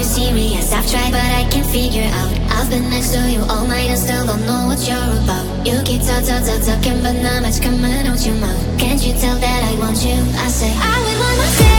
you serious? I've tried but I can't figure out. I've been next to you all night and still don't know what you're about. You keep talking but not much coming out your mouth. Can't you tell that I want you? I say I would want myself.